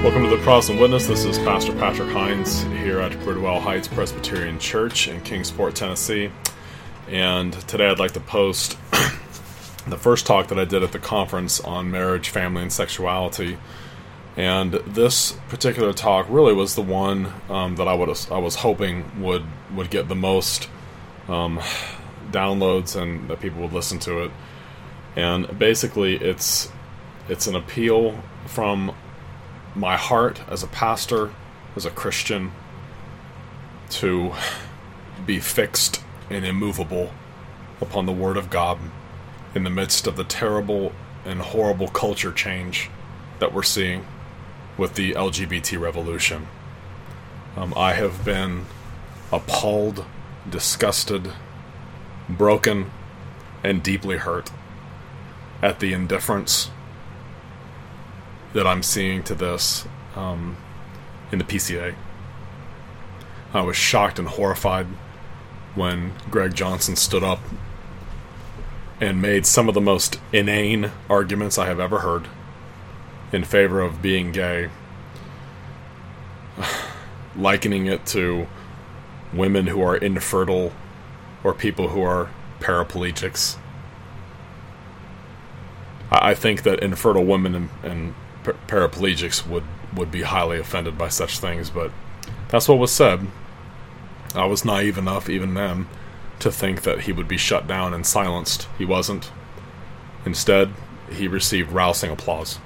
Welcome to the Protestant Witness. This is Pastor Patrick Hines here at Bridwell Heights Presbyterian Church in Kingsport, Tennessee. And today I'd like to post the first talk that I did at the conference on marriage, family, and sexuality. And this particular talk really was the one that I was hoping would get the most downloads and that people would listen to it. And basically, it's an appeal from my heart as a pastor, as a Christian, to be fixed and immovable upon the Word of God in the midst of the terrible and horrible culture change that we're seeing with the LGBT revolution. I have been appalled, disgusted, broken, and deeply hurt at the indifference that I'm seeing to this in the PCA. I was shocked and horrified when Greg Johnson stood up and made some of the most inane arguments I have ever heard in favor of being gay, likening it to women who are infertile or people who are paraplegics. I think that infertile women and paraplegics would be highly offended by such things, but that's what was said. I was naive enough, even then, to think that he would be shut down and silenced. He wasn't. Instead, he received rousing applause.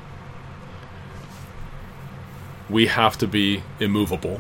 We have to be immovable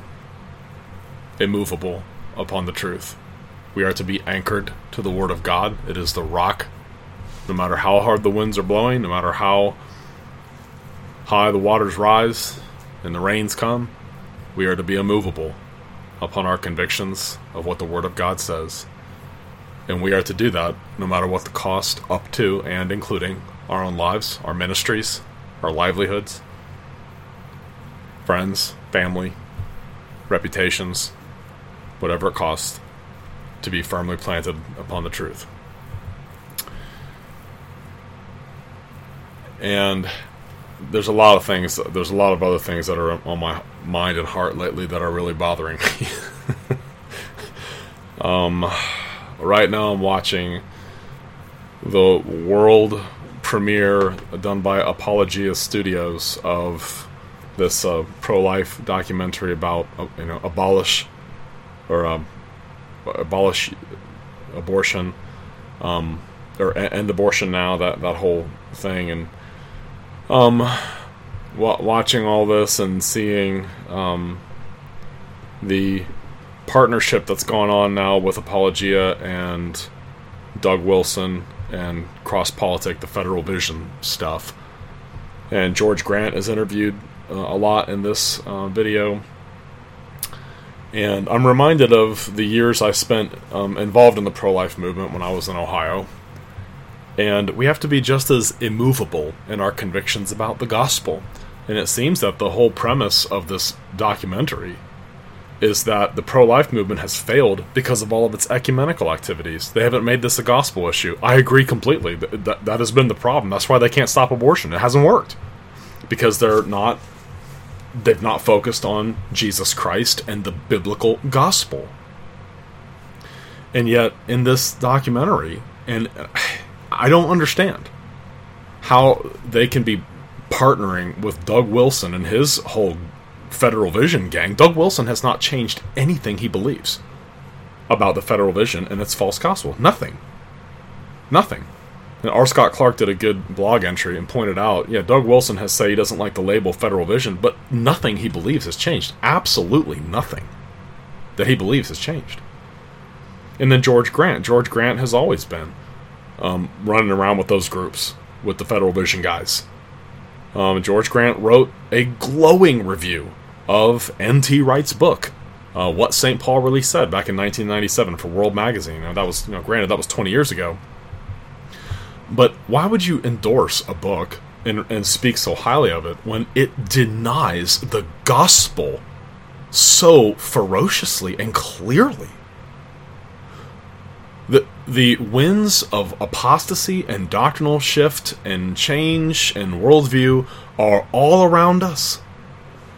upon the truth. We are to be anchored to the Word of God. It is the rock. No matter how hard the winds are blowing, no matter how high the waters rise and the rains come, we are to be immovable upon our convictions of what the Word of God says. And we are to do that no matter what the cost, up to and including our own lives, our ministries, our livelihoods, friends, family, reputations, whatever it costs, to be firmly planted upon the truth. And there's a lot of other things that are on my mind and heart lately that are really bothering me. Right now I'm watching the world premiere done by Apologia Studios of this pro-life documentary about abolish abortion, or end abortion now, that whole thing. And watching all this and seeing the partnership that's going on now with Apologia and Doug Wilson and Cross Politic, the Federal Vision stuff. And George Grant is interviewed a lot in this video. And I'm reminded of the years I spent involved in the pro-life movement when I was in Ohio. And we have to be just as immovable in our convictions about the gospel. And it seems that the whole premise of this documentary is that the pro-life movement has failed because of all of its ecumenical activities. They haven't made this a gospel issue. I agree completely. That has been the problem. That's why they can't stop abortion. It hasn't worked. Because they've not focused on Jesus Christ and the biblical gospel. And yet, in this documentary, and I don't understand how they can be partnering with Doug Wilson and his whole Federal Vision gang. Doug Wilson has not changed anything he believes about the Federal Vision and its false gospel. Nothing. And R. Scott Clark did a good blog entry and pointed out, Doug Wilson has said he doesn't like the label Federal Vision, but nothing he believes has changed. Absolutely nothing that he believes has changed. And then George Grant has always been running around with those groups, with the Federal Vision guys. George Grant wrote a glowing review of N.T. Wright's book, What St. Paul Really Said, back in 1997 for World Magazine. Now, that was, granted, that was 20 years ago. But why would you endorse a book and speak so highly of it when it denies the gospel so ferociously and clearly? The winds of apostasy and doctrinal shift and change and worldview are all around us.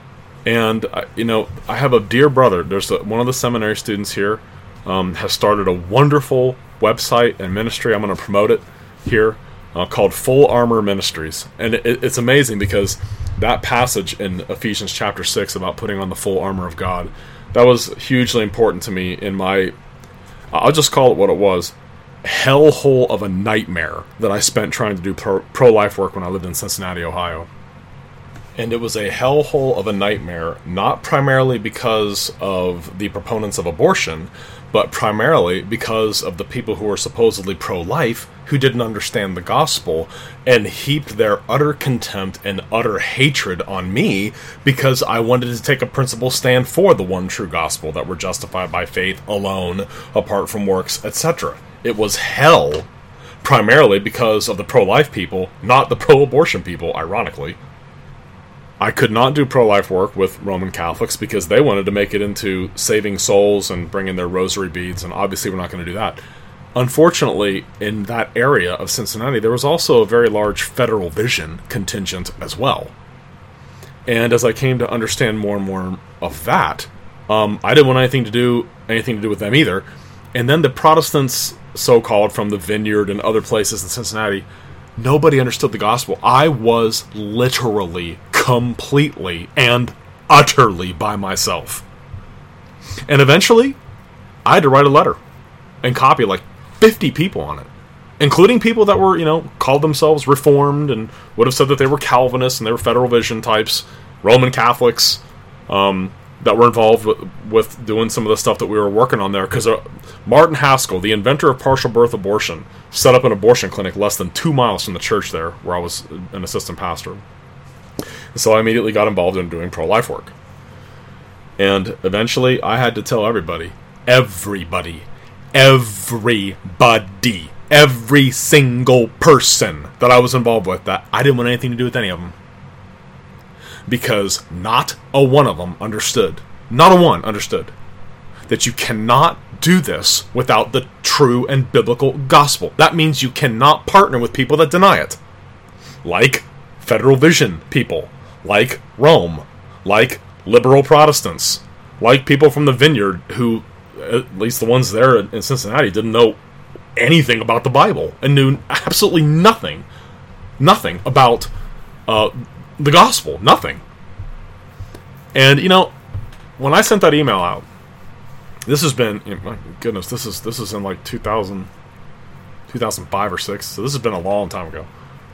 And, I have a dear brother. There's one of the seminary students here has started a wonderful website and ministry. I'm going to promote it here, called Full Armor Ministries. And it's amazing because that passage in Ephesians chapter 6 about putting on the full armor of God, that was hugely important to me in my, I'll just call it what it was, hellhole of a nightmare that I spent trying to do pro-life work when I lived in Cincinnati, Ohio. And it was a hellhole of a nightmare, not primarily because of the proponents of abortion, but primarily because of the people who were supposedly pro-life who didn't understand the gospel and heaped their utter contempt and utter hatred on me because I wanted to take a principle stand for the one true gospel, that we're justified by faith alone, apart from works, etc. It was hell, primarily because of the pro-life people, not the pro-abortion people, ironically. I could not do pro-life work with Roman Catholics because they wanted to make it into saving souls and bring in their rosary beads, and obviously we're not going to do that. Unfortunately, in that area of Cincinnati, there was also a very large Federal Vision contingent as well. And as I came to understand more and more of that, I didn't want anything to do with them either. And then the Protestants, so-called, from the Vineyard and other places in Cincinnati, nobody understood the gospel. I was literally, completely, and utterly by myself. And eventually, I had to write a letter and copy like 50 people on it, including people that were, called themselves Reformed and would have said that they were Calvinists and they were Federal Vision types, Roman Catholics, that were involved with doing some of the stuff that we were working on there. Because Martin Haskell, the inventor of partial birth abortion, set up an abortion clinic less than 2 miles from the church there, where I was an assistant pastor. And so I immediately got involved in doing pro-life work. And eventually I had to tell everybody, every single person that I was involved with, that I didn't want anything to do with any of them. Because not a one of them understood, not a one understood, that you cannot do this without the true and biblical gospel. That means you cannot partner with people that deny it. Like Federal Vision people, like Rome, like liberal Protestants, like people from the Vineyard who, at least the ones there in Cincinnati, didn't know anything about the Bible and knew absolutely nothing about the gospel, nothing. And when I sent that email out, this has been, my goodness, this is in like 2005 or 6, so this has been a long time ago.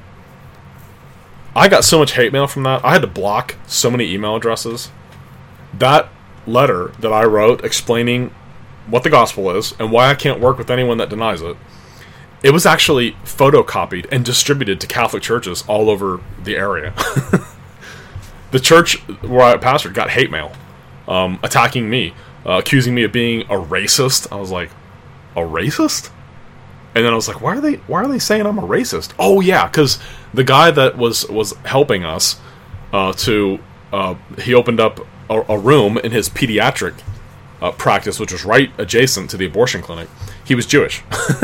I got so much hate mail from that. I had to block so many email addresses. That letter that I wrote explaining what the gospel is and why I can't work with anyone that denies it, it was actually photocopied and distributed to Catholic churches all over the area. The church where I pastored got hate mail, attacking me, accusing me of being a racist. I was like, a racist? And then I was like, why are they saying I'm a racist? Oh yeah, because the guy that was helping us he opened up a room in his pediatric practice, which was right adjacent to the abortion clinic. He was Jewish.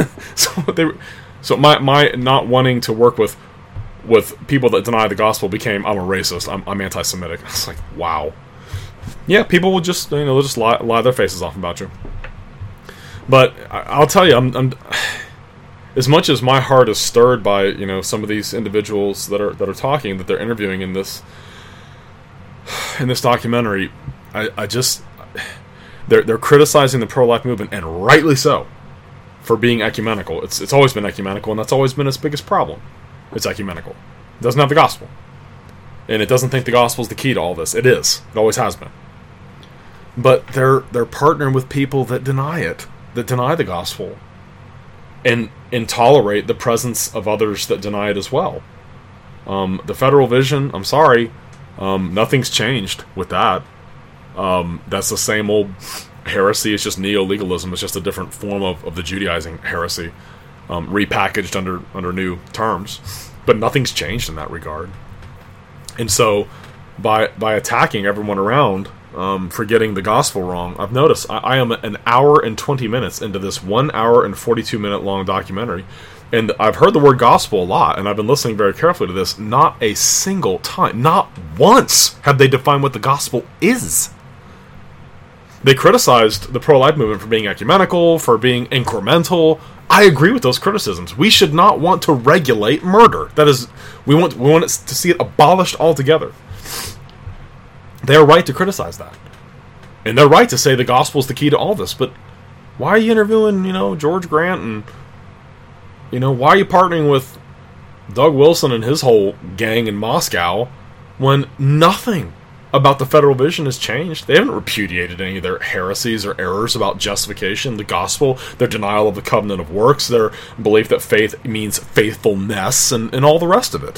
So my not wanting to work with people that deny the gospel became, I'm a racist, I'm anti-Semitic. I was like, wow. Yeah, people will just they'll just lie their faces off about you. But I'll tell you, I'm as much as my heart is stirred by some of these individuals that are talking, that they're interviewing in this documentary, I just they're criticizing the pro-life movement, and rightly so, for being ecumenical. It's always been ecumenical, and that's always been its biggest problem. It's ecumenical. It doesn't have the gospel. And it doesn't think the gospel is the key to all this. It is. It always has been. But they're partnering with people that deny it, that deny the gospel, and tolerate the presence of others that deny it as well. The Federal Vision, I'm sorry, nothing's changed with that. That's the same old heresy. It's just neo-legalism. It's just a different form of the Judaizing heresy, repackaged under new terms. But nothing's changed in that regard. And so, by attacking everyone around for getting the gospel wrong, I've noticed I am an hour and 20 minutes into this 1 hour and 42 minute long documentary, And I've heard the word gospel a lot, and I've been listening very carefully to this. Not a single time, not once, have they defined what the gospel is. They criticized the pro-life movement for being ecumenical, for being incremental. I agree with those criticisms. We should not want to regulate murder. That is, we want to see it abolished altogether. They are right to criticize that. And they're right to say the gospel is the key to all this. But why are you interviewing, George Grant, and, why are you partnering with Doug Wilson and his whole gang in Moscow when nothing about the federal vision has changed? They haven't repudiated any of their heresies or errors about justification, the gospel, their denial of the covenant of works, their belief that faith means faithfulness, and all the rest of it.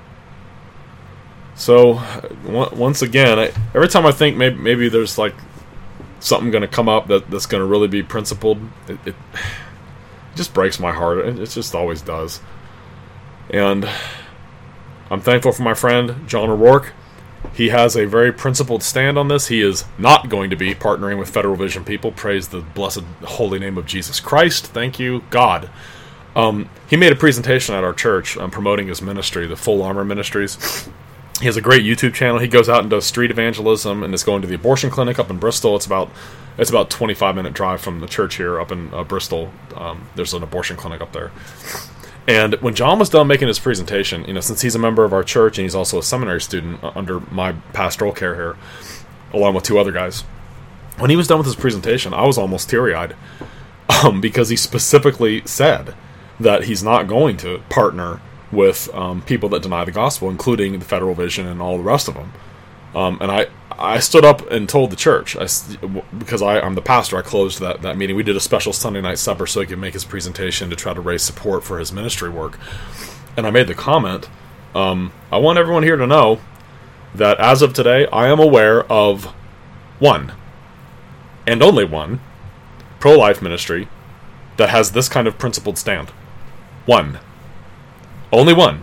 So, once again, every time I think maybe there's like something going to come up that's going to really be principled, it just breaks my heart. It just always does. And I'm thankful for my friend, John O'Rourke. He has a very principled stand on this. He is not going to be partnering with Federal Vision people. Praise the blessed holy name of Jesus Christ. Thank you, God. He made a presentation at our church promoting his ministry, the Full Armor Ministries. He has a great YouTube channel. He goes out and does street evangelism and is going to the abortion clinic up in Bristol. It's about 25-minute drive from the church here up in Bristol. There's an abortion clinic up there. And when John was done making his presentation, since he's a member of our church and he's also a seminary student under my pastoral care here, along with two other guys, when he was done with his presentation, I was almost teary-eyed because he specifically said that he's not going to partner with people that deny the gospel, including the Federal Vision and all the rest of them. And I stood up and told the church, because I'm the pastor, I closed that meeting. We did a special Sunday night supper so he could make his presentation to try to raise support for his ministry work. And I made the comment, I want everyone here to know that as of today, I am aware of one, and only one, pro-life ministry that has this kind of principled stand. One. Only one.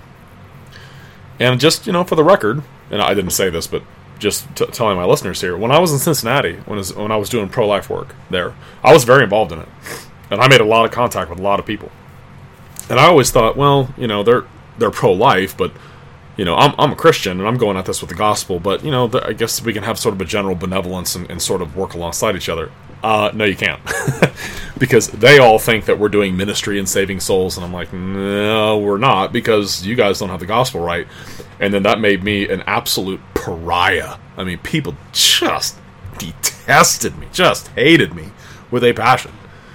And just, for the record, and I didn't say this, but just telling my listeners here, when I was in Cincinnati, when I was doing pro-life work there, I was very involved in it. And I made a lot of contact with a lot of people. And I always thought, well, they're pro-life, but, I'm a Christian, and I'm going at this with the gospel, but, I guess we can have sort of a general benevolence and sort of work alongside each other. No, you can't. Because they all think that we're doing ministry and saving souls, and I'm like, no, we're not, because you guys don't have the gospel right. And then that made me an absolute pariah. I mean, people just detested me, just hated me with a passion.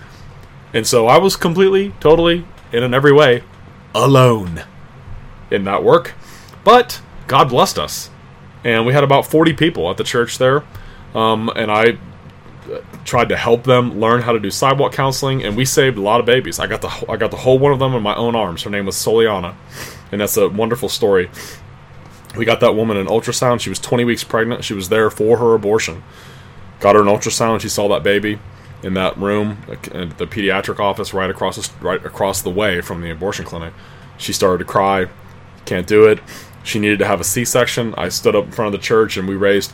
And so I was completely, totally, and in every way, alone in that work. But God blessed us. And we had about 40 people at the church there. And I tried to help them learn how to do sidewalk counseling, and we saved a lot of babies. I got the whole one of them in my own arms. Her name was Soliana, and that's a wonderful story. We got that woman an ultrasound. She was 20 weeks pregnant. She was there for her abortion. Got her an ultrasound. She saw that baby in that room at the pediatric office right across the way from the abortion clinic. She started to cry. Can't do it. She needed to have a C-section. I stood up in front of the church and we raised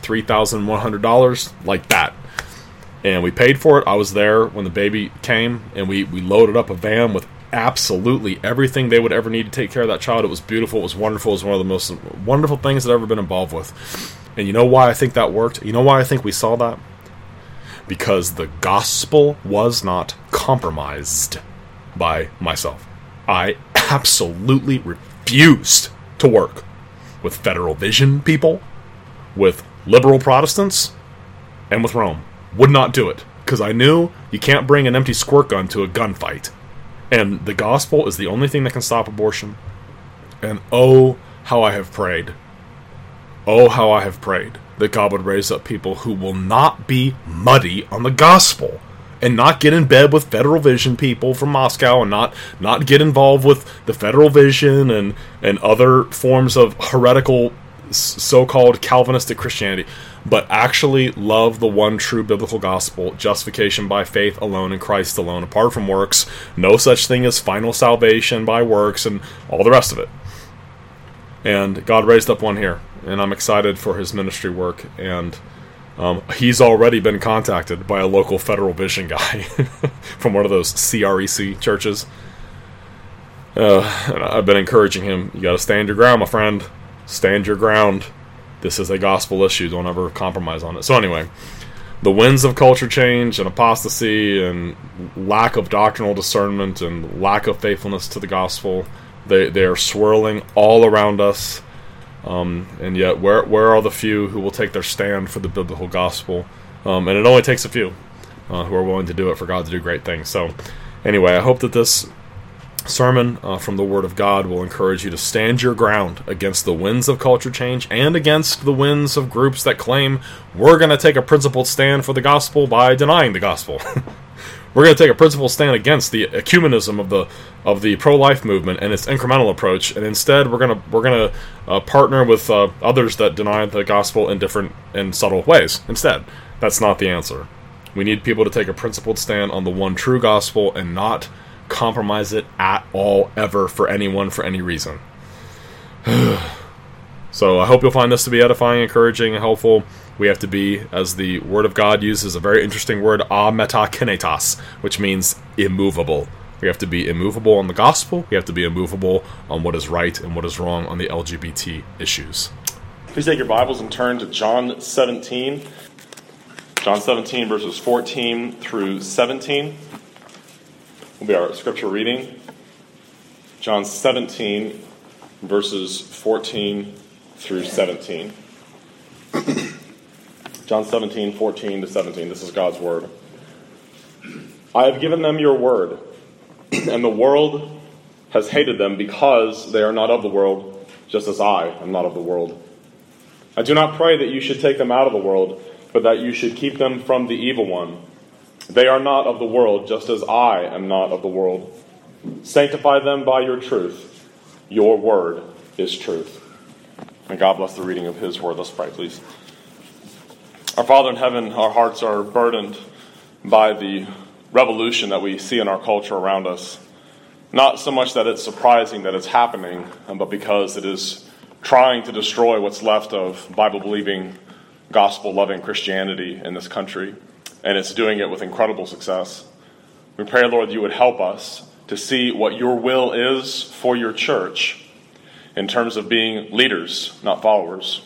$3,100 like that. And we paid for it. I was there when the baby came, and we loaded up a van with absolutely everything they would ever need to take care of that child. It was beautiful. It was wonderful. It was one of the most wonderful things I've ever been involved with. And you know why I think that worked? You know why I think we saw that? Because the gospel was not compromised by myself. I absolutely refused to work with Federal Vision people, with liberal Protestants, and with Rome. Would not do it, because I knew you can't bring an empty squirt gun to a gunfight. And the gospel is the only thing that can stop abortion. And oh, how I have prayed. Oh, how I have prayed that God would raise up people who will not be muddy on the gospel, and not get in bed with Federal Vision people from Moscow, and not get involved with the Federal Vision and other forms of heretical so-called Calvinistic Christianity, but actually love the one true biblical gospel, justification by faith alone in Christ alone, apart from works, no such thing as final salvation by works, and all the rest of it. And God raised up one here, and I'm excited for his ministry work, and he's already been contacted by a local Federal Vision guy from one of those CREC churches. And I've been encouraging him, you got to stand your ground, my friend. Stand your ground. This is a gospel issue. Don't ever compromise on it. So anyway, the winds of culture change and apostasy and lack of doctrinal discernment and lack of faithfulness to the gospel, they are swirling all around us. And yet, where are the few who will take their stand for the biblical gospel? And it only takes a few who are willing to do it for God to do great things. So anyway, I hope that this sermon from the Word of God will encourage you to stand your ground against the winds of culture change and against the winds of groups that claim we're going to take a principled stand for the gospel by denying the gospel. We're going to take a principled stand against the ecumenism of the pro-life movement and its incremental approach, and instead we're going to partner with others that deny the gospel in different and subtle ways. Instead, that's not the answer. We need people to take a principled stand on the one true gospel and not compromise it at all, ever, for anyone, for any reason. So I hope you'll find this to be edifying, encouraging, and helpful. We have to be, as the Word of God uses a very interesting word, ametakinetas, which means immovable. We have to be immovable on the gospel. We have to be immovable on what is right and what is wrong on the LGBT issues. Please take your Bibles and turn to John 17. John 17, verses 14 through 17. Will be our scripture reading. John 17, verses 14 through 17. John 17, 14 to 17. This is God's word. I have given them your word, and the world has hated them because they are not of the world, just as I am not of the world. I do not pray that you should take them out of the world, but that you should keep them from the evil one. They are not of the world, just as I am not of the world. Sanctify them by your truth. Your word is truth. And God bless the reading of his word. Let's pray, please. Our Father in heaven, our hearts are burdened by the revolution that we see in our culture around us. Not so much that it's surprising that it's happening, but because it is trying to destroy what's left of Bible-believing, gospel-loving Christianity in this country. And it's doing it with incredible success. We pray, Lord, you would help us to see what your will is for your church in terms of being leaders, not followers.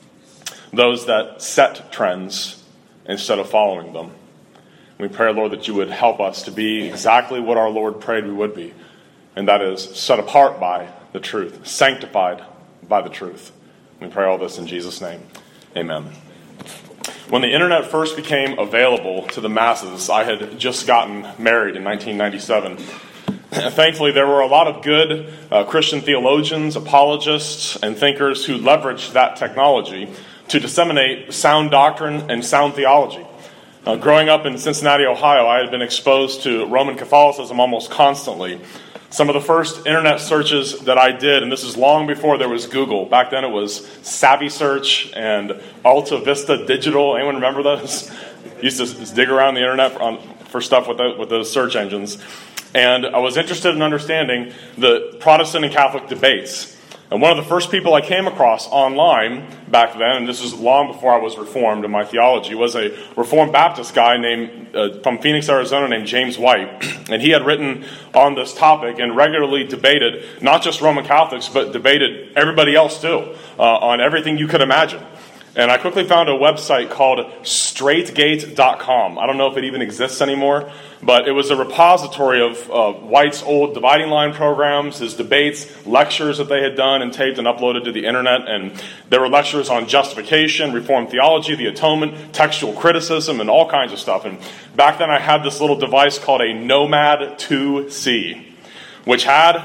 Those that set trends instead of following them. We pray, Lord, that you would help us to be exactly what our Lord prayed we would be, and that is set apart by the truth, sanctified by the truth. We pray all this in Jesus' name. Amen. When the internet first became available to the masses, I had just gotten married in 1997. Thankfully, there were a lot of good Christian theologians, apologists, and thinkers who leveraged that technology to disseminate sound doctrine and sound theology. Growing up in Cincinnati, Ohio, I had been exposed to Roman Catholicism almost constantly. Some of the first internet searches that I did, and this is long before there was Google. Back then it was Savvy Search and Alta Vista Digital. Anyone remember those? Used to dig around the internet for stuff with those search engines. And I was interested in understanding the Protestant and Catholic debates. And one of the first people I came across online back then, and this was long before I was Reformed in my theology, was a Reformed Baptist guy from Phoenix, Arizona, named James White. And he had written on this topic and regularly debated not just Roman Catholics, but debated everybody else too, on everything you could imagine. And I quickly found a website called straightgate.com. I don't know if it even exists anymore, but it was a repository of White's old dividing line programs, his debates, lectures that they had done and taped and uploaded to the internet. And there were lectures on justification, Reformed theology, the atonement, textual criticism, and all kinds of stuff. And back then I had this little device called a Nomad 2C, which had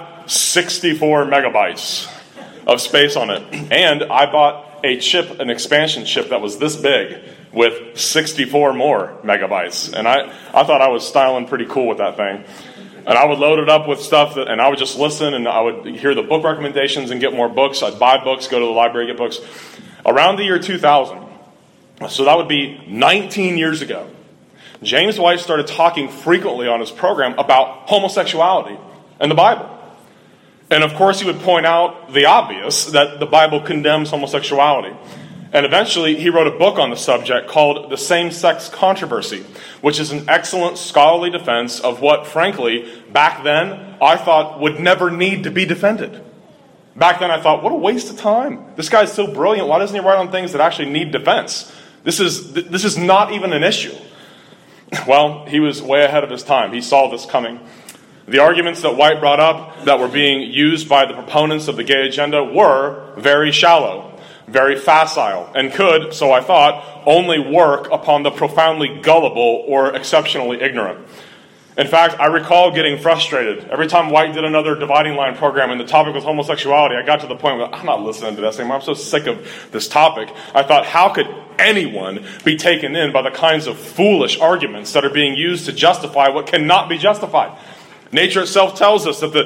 64 megabytes of space on it. And I bought a chip, an expansion chip that was this big with 64 more megabytes. And I thought I was styling pretty cool with that thing. And I would load it up with stuff, and I would just listen, and I would hear the book recommendations and get more books. I'd buy books, go to the library, get books. Around the year 2000, so that would be 19 years ago, James White started talking frequently on his program about homosexuality and the Bible. And of course he would point out the obvious, that the Bible condemns homosexuality. And eventually, he wrote a book on the subject called The Same-Sex Controversy, which is an excellent scholarly defense of what, frankly, back then, I thought would never need to be defended. Back then, I thought, what a waste of time. This guy's so brilliant. Why doesn't he write on things that actually need defense? This is not even an issue. Well, he was way ahead of his time. He saw this coming. The arguments that White brought up that were being used by the proponents of the gay agenda were very shallow, very facile, and could, so I thought, only work upon the profoundly gullible or exceptionally ignorant. In fact, I recall getting frustrated. Every time White did another dividing line program and the topic was homosexuality, I got to the point where I'm not listening to this anymore. I'm so sick of this topic. I thought, how could anyone be taken in by the kinds of foolish arguments that are being used to justify what cannot be justified? Nature itself tells us that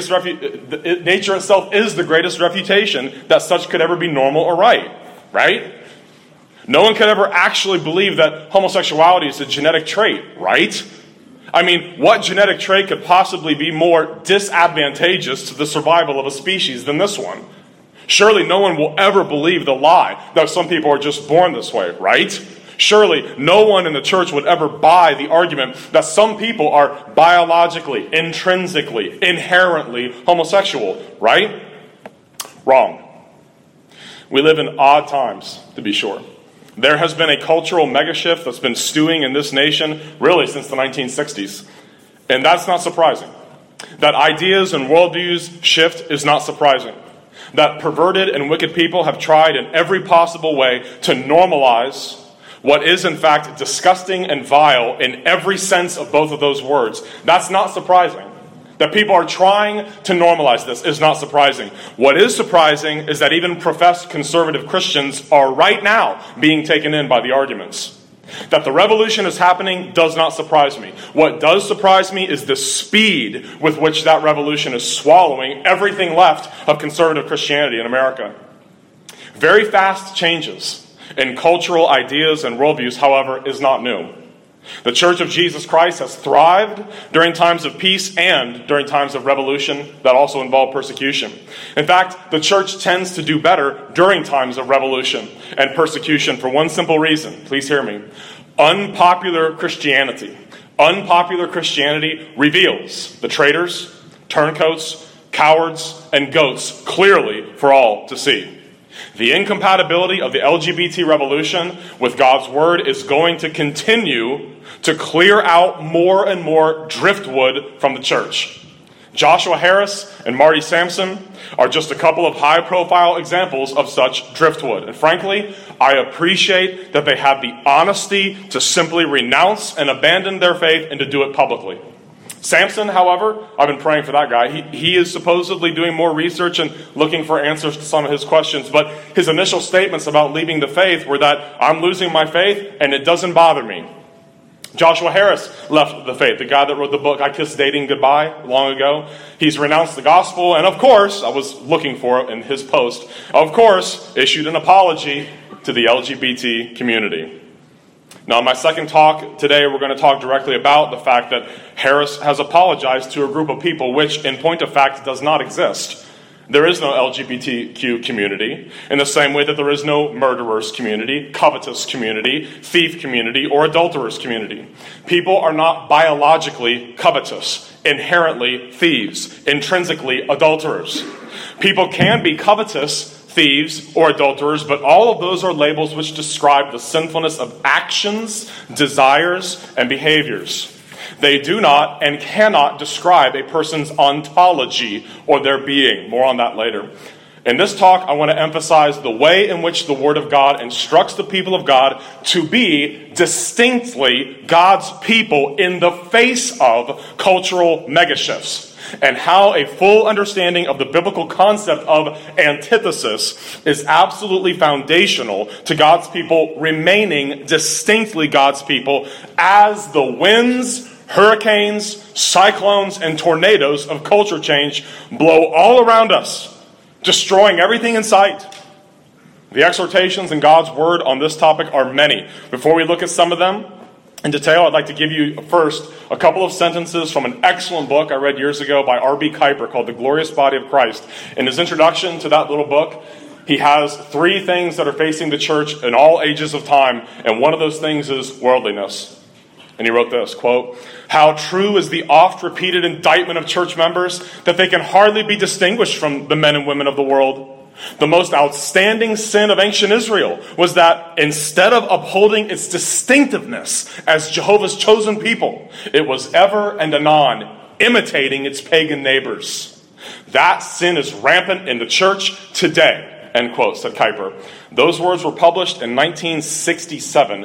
nature itself is the greatest refutation that such could ever be normal or right? No one could ever actually believe that homosexuality is a genetic trait, right? I mean, what genetic trait could possibly be more disadvantageous to the survival of a species than this one? Surely no one will ever believe the lie that some people are just born this way, right? Surely no one in the church would ever buy the argument that some people are biologically, intrinsically, inherently homosexual, right? Wrong. We live in odd times, to be sure. There has been a cultural megashift that's been stewing in this nation really since the 1960s. And that's not surprising. That ideas and worldviews shift is not surprising. That perverted and wicked people have tried in every possible way to normalize what is in fact disgusting and vile in every sense of both of those words. That's not surprising. That people are trying to normalize this is not surprising. What is surprising is that even professed conservative Christians are right now being taken in by the arguments. That the revolution is happening does not surprise me. What does surprise me is the speed with which that revolution is swallowing everything left of conservative Christianity in America. Very fast changes in cultural ideas and worldviews, however, is not new. The Church of Jesus Christ has thrived during times of peace and during times of revolution that also involve persecution. In fact, the church tends to do better during times of revolution and persecution for one simple reason. Please hear me. Unpopular Christianity. Unpopular Christianity reveals the traitors, turncoats, cowards, and goats clearly for all to see. The incompatibility of the LGBT revolution with God's word is going to continue to clear out more and more driftwood from the church. Joshua Harris and Marty Sampson are just a couple of high-profile examples of such driftwood. And frankly, I appreciate that they have the honesty to simply renounce and abandon their faith and to do it publicly. Samson, however, I've been praying for that guy. He is supposedly doing more research and looking for answers to some of his questions, but his initial statements about leaving the faith were that I'm losing my faith and it doesn't bother me. Joshua Harris left the faith, the guy that wrote the book I Kissed Dating Goodbye long ago. He's renounced the gospel and, of course, I was looking for it in his post, of course, issued an apology to the LGBT community. Now, in my second talk today, we're going to talk directly about the fact that Harris has apologized to a group of people which, in point of fact, does not exist. There is no LGBTQ community, in the same way that there is no murderers community, covetous community, thief community, or adulterers community. People are not biologically covetous, inherently thieves, intrinsically adulterers. People can be covetous, thieves, or adulterers, but all of those are labels which describe the sinfulness of actions, desires, and behaviors. They do not and cannot describe a person's ontology or their being. More on that later. In this talk, I want to emphasize the way in which the Word of God instructs the people of God to be distinctly God's people in the face of cultural megashifts, and how a full understanding of the biblical concept of antithesis is absolutely foundational to God's people remaining distinctly God's people as the winds, hurricanes, cyclones, and tornadoes of culture change blow all around us, destroying everything in sight. The exhortations in God's Word on this topic are many. Before we look at some of them in detail, I'd like to give you first a couple of sentences from an excellent book I read years ago by R.B. Kuiper called The Glorious Body of Christ. In his introduction to that little book, he has three things that are facing the church in all ages of time, and one of those things is worldliness. And he wrote this, quote, "How true is the oft-repeated indictment of church members that they can hardly be distinguished from the men and women of the world. The most outstanding sin of ancient Israel was that instead of upholding its distinctiveness as Jehovah's chosen people, it was ever and anon imitating its pagan neighbors. That sin is rampant in the church today," end quote, said Kuyper. Those words were published in 1967,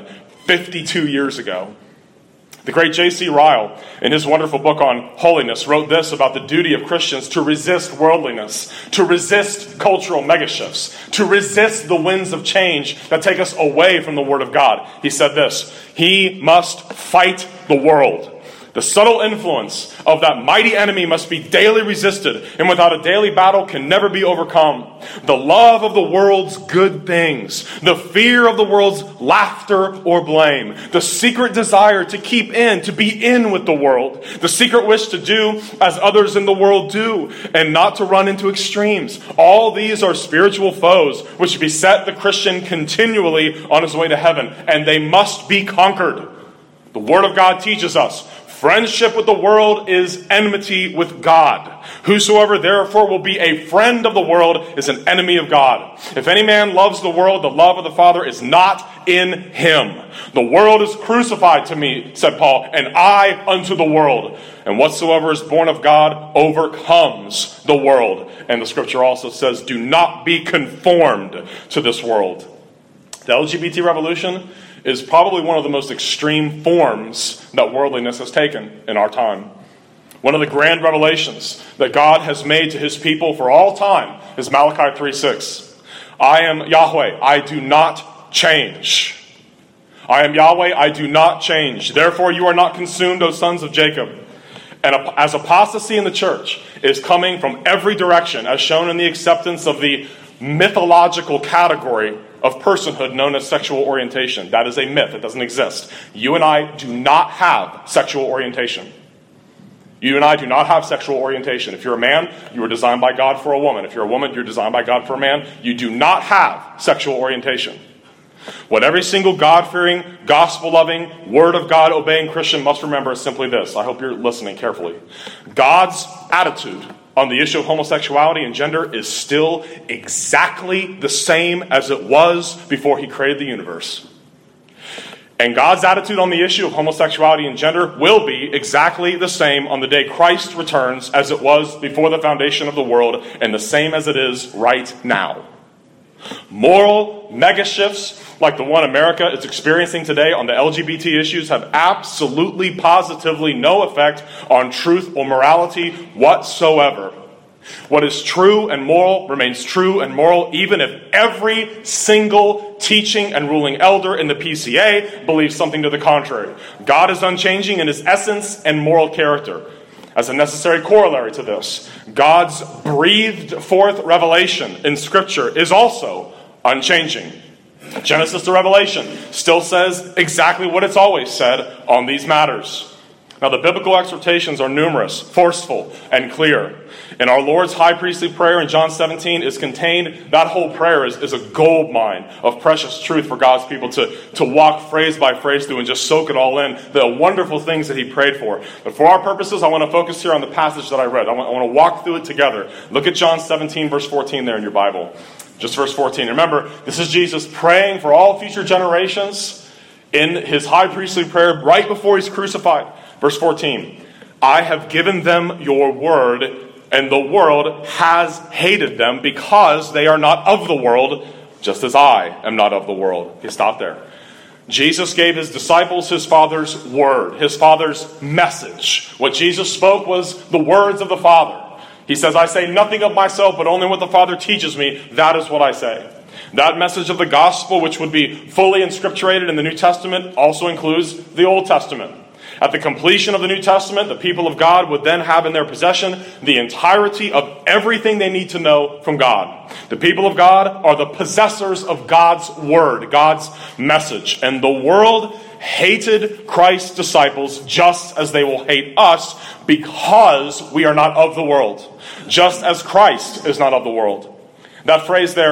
52 years ago. The great J.C. Ryle, in his wonderful book on holiness, wrote this about the duty of Christians: to resist worldliness, to resist cultural megashifts, to resist the winds of change that take us away from the Word of God. He said this: "He must fight the world. The subtle influence of that mighty enemy must be daily resisted, and without a daily battle can never be overcome. The love of the world's good things, the fear of the world's laughter or blame, the secret desire to keep in, to be in with the world, the secret wish to do as others in the world do, and not to run into extremes. All these are spiritual foes which beset the Christian continually on his way to heaven, and they must be conquered. The Word of God teaches us, friendship with the world is enmity with God. Whosoever therefore will be a friend of the world is an enemy of God. If any man loves the world, the love of the Father is not in him. The world is crucified to me," said Paul, "and I unto the world. And whatsoever is born of God overcomes the world." And the scripture also says, "Do not be conformed to this world." The LGBT revolution is probably one of the most extreme forms that worldliness has taken in our time. One of the grand revelations that God has made to his people for all time is Malachi 3:6. "I am Yahweh, I do not change. I am Yahweh, I do not change. Therefore you are not consumed, O sons of Jacob." And as apostasy in the church is coming from every direction, as shown in the acceptance of the mythological category of personhood known as sexual orientation. That is a myth. It doesn't exist. You and I do not have sexual orientation. You and I do not have sexual orientation. If you're a man, you were designed by God for a woman. If you're a woman, you're designed by God for a man. You do not have sexual orientation. What every single God-fearing, gospel-loving, Word of God obeying Christian must remember is simply this. I hope you're listening carefully. God's attitude on the issue of homosexuality and gender is still exactly the same as it was before he created the universe. And God's attitude on the issue of homosexuality and gender will be exactly the same on the day Christ returns as it was before the foundation of the world, and the same as it is right now. Moral megashifts like the one America is experiencing today on the LGBT issues have absolutely, positively no effect on truth or morality whatsoever. What is true and moral remains true and moral, even if every single teaching and ruling elder in the PCA believes something to the contrary. God is unchanging in his essence and moral character. As a necessary corollary to this, God's breathed forth revelation in Scripture is also unchanging. Genesis to Revelation still says exactly what it's always said on these matters. Now, the biblical exhortations are numerous, forceful, and clear. In our Lord's high priestly prayer in John 17 is contained, that whole prayer is a gold mine of precious truth for God's people to walk phrase by phrase through and just soak it all in, the wonderful things that he prayed for. But for our purposes, I want to focus here on the passage that I read. I want to walk through it together. Look at John 17, verse 14 there in your Bible. Just verse 14. Remember, this is Jesus praying for all future generations in his high priestly prayer right before he's crucified. Verse 14, "I have given them your word, and the world has hated them because they are not of the world, just as I am not of the world." He stopped there. Jesus gave his disciples his Father's word, his Father's message. What Jesus spoke was the words of the Father. He says, "I say nothing of myself, but only what the Father teaches me, that is what I say." That message of the gospel, which would be fully inscripturated in the New Testament, also includes the Old Testament. At the completion of the New Testament, the people of God would then have in their possession the entirety of everything they need to know from God. The people of God are the possessors of God's word, God's message. And the world hated Christ's disciples just as they will hate us because we are not of the world, just as Christ is not of the world. That phrase there,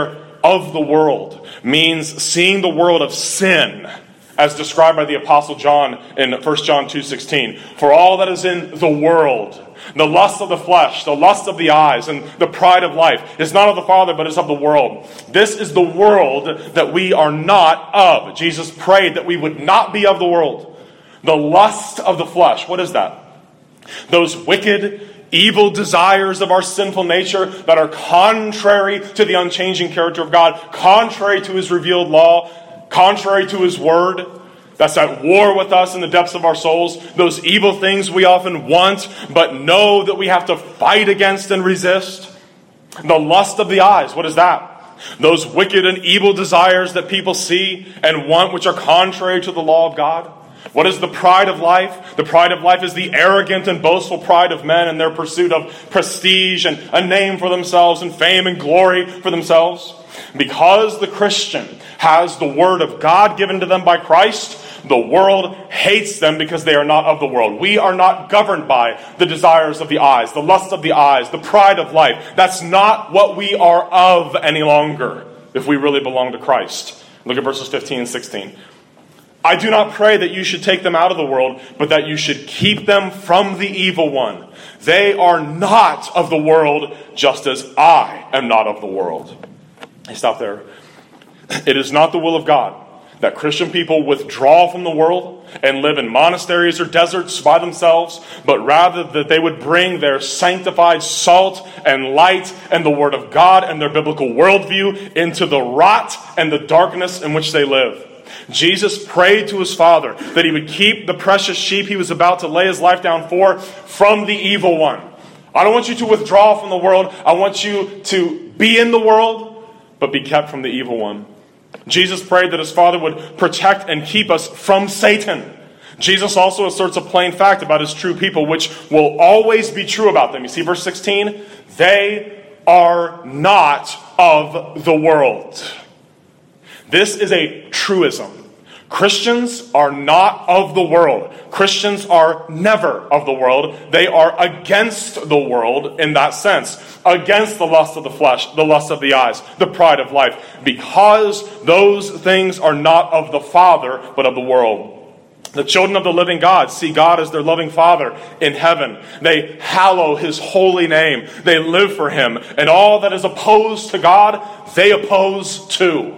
of the world means seeing the world of sin, as described by the Apostle John in 1 John 2:16. For all that is in the world, the lust of the flesh, the lust of the eyes, and the pride of life, is not of the Father, but is of the world. This is the world that we are not of. Jesus prayed that we would not be of the world. The lust of the flesh, what is that? Those wicked, evil desires of our sinful nature that are contrary to the unchanging character of God, contrary to His revealed law, contrary to His word, that's at war with us in the depths of our souls. Those evil things we often want, but know that we have to fight against and resist. The lust of the eyes, what is that? Those wicked and evil desires that people see and want, which are contrary to the law of God. What is the pride of life? The pride of life is the arrogant and boastful pride of men in their pursuit of prestige and a name for themselves and fame and glory for themselves. Because the Christian has the word of God given to them by Christ, the world hates them because they are not of the world. We are not governed by the desires of the eyes, the lust of the eyes, the pride of life. That's not what we are of any longer if we really belong to Christ. Look at verses 15 and 16. I do not pray that you should take them out of the world, but that you should keep them from the evil one. They are not of the world, just as I am not of the world. I stop there. It is not the will of God that Christian people withdraw from the world and live in monasteries or deserts by themselves, but rather that they would bring their sanctified salt and light and the Word of God and their biblical worldview into the rot and the darkness in which they live. Jesus prayed to His Father that He would keep the precious sheep He was about to lay His life down for from the evil one. I don't want you to withdraw from the world. I want you to be in the world, but be kept from the evil one. Jesus prayed that His Father would protect and keep us from Satan. Jesus also asserts a plain fact about His true people, which will always be true about them. You see verse 16? They are not of the world. This is a truism. Christians are not of the world. Christians are never of the world. They are against the world in that sense. Against the lust of the flesh, the lust of the eyes, the pride of life. Because those things are not of the Father, but of the world. The children of the living God see God as their loving Father in heaven. They hallow His holy name. They live for Him. And all that is opposed to God, they oppose too.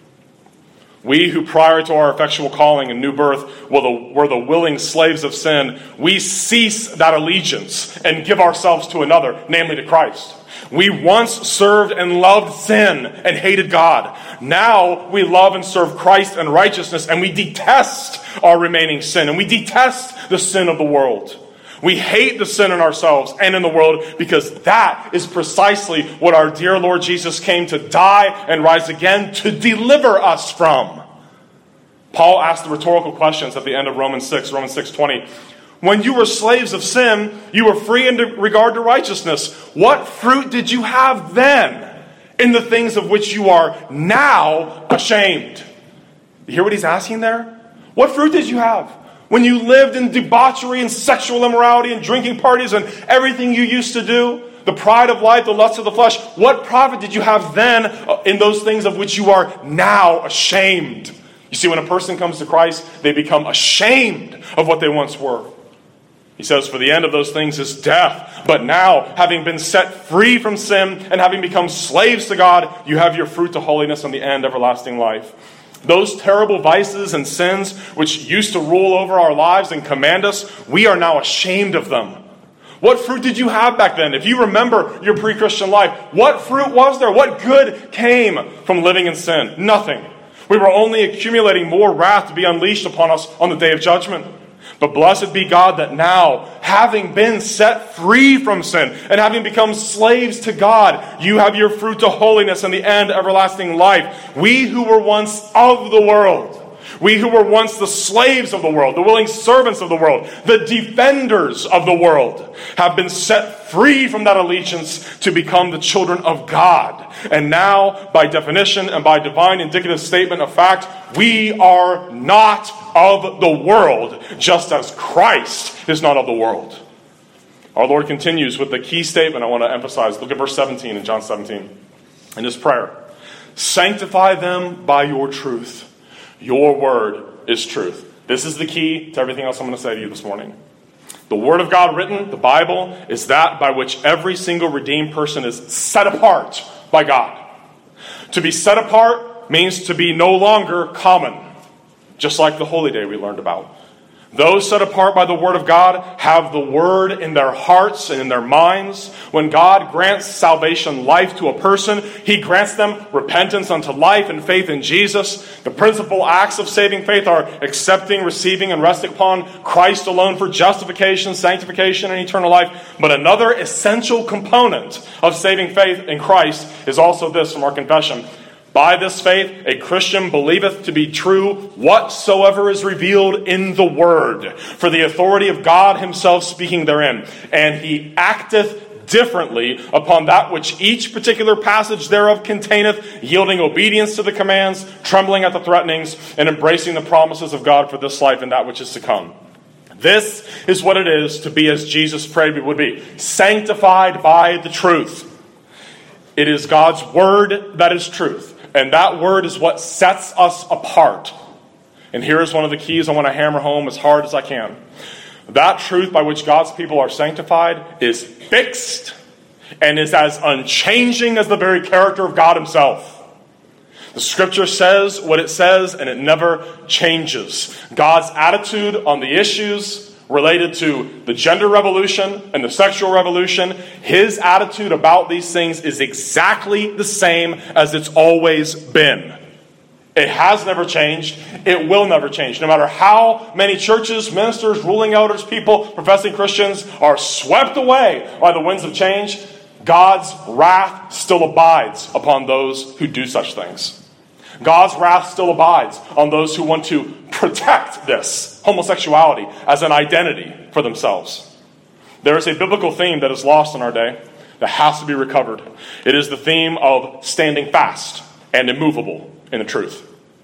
We who prior to our effectual calling and new birth were the willing slaves of sin, we cease that allegiance and give ourselves to another, namely to Christ. We once served and loved sin and hated God. Now we love and serve Christ and righteousness, and we detest our remaining sin, and we detest the sin of the world. We hate the sin in ourselves and in the world because that is precisely what our dear Lord Jesus came to die and rise again to deliver us from. Paul asked the rhetorical questions at the end of Romans 6:20. When you were slaves of sin, you were free in regard to righteousness. What fruit did you have then in the things of which you are now ashamed? You hear what he's asking there? What fruit did you have? When you lived in debauchery and sexual immorality and drinking parties and everything you used to do, the pride of life, the lust of the flesh, what profit did you have then in those things of which you are now ashamed? You see, when a person comes to Christ, they become ashamed of what they once were. He says, for the end of those things is death. But now, having been set free from sin and having become slaves to God, you have your fruit to holiness and the end, everlasting life. Those terrible vices and sins which used to rule over our lives and command us, we are now ashamed of them. What fruit did you have back then? If you remember your pre-Christian life, what fruit was there? What good came from living in sin? Nothing. We were only accumulating more wrath to be unleashed upon us on the day of judgment. But blessed be God that now, having been set free from sin and having become slaves to God, you have your fruit to holiness and the end, everlasting life. We who were once of the world, we who were once the slaves of the world, the willing servants of the world, the defenders of the world, have been set free from that allegiance to become the children of God. And now, by definition and by divine indicative statement of fact, we are not of the world, just as Christ is not of the world. Our Lord continues with the key statement I want to emphasize. Look at verse 17 in John 17. In His prayer. Sanctify them by your truth. Your word is truth. This is the key to everything else I'm going to say to you this morning. The Word of God written, the Bible, is that by which every single redeemed person is set apart by God. To be set apart means to be no longer common, just like the holy day we learned about. Those set apart by the Word of God have the Word in their hearts and in their minds. When God grants salvation life to a person, He grants them repentance unto life and faith in Jesus. The principal acts of saving faith are accepting, receiving, and resting upon Christ alone for justification, sanctification, and eternal life. But another essential component of saving faith in Christ is also this from our confession. By this faith, a Christian believeth to be true whatsoever is revealed in the Word, for the authority of God Himself speaking therein. And he acteth differently upon that which each particular passage thereof containeth, yielding obedience to the commands, trembling at the threatenings, and embracing the promises of God for this life and that which is to come. This is what it is to be as Jesus prayed we would be, sanctified by the truth. It is God's Word that is truth. And that word is what sets us apart. And here is one of the keys I want to hammer home as hard as I can. That truth by which God's people are sanctified is fixed and is as unchanging as the very character of God Himself. The Scripture says what it says, and it never changes. God's attitude on the issues related to the gender revolution and the sexual revolution, His attitude about these things is exactly the same as it's always been. It has never changed. It will never change. No matter how many churches, ministers, ruling elders, people, professing Christians are swept away by the winds of change, God's wrath still abides upon those who do such things. God's wrath still abides on those who want to protect this, homosexuality, as an identity for themselves. There is a biblical theme that is lost in our day that has to be recovered. It is the theme of standing fast and immovable in the truth.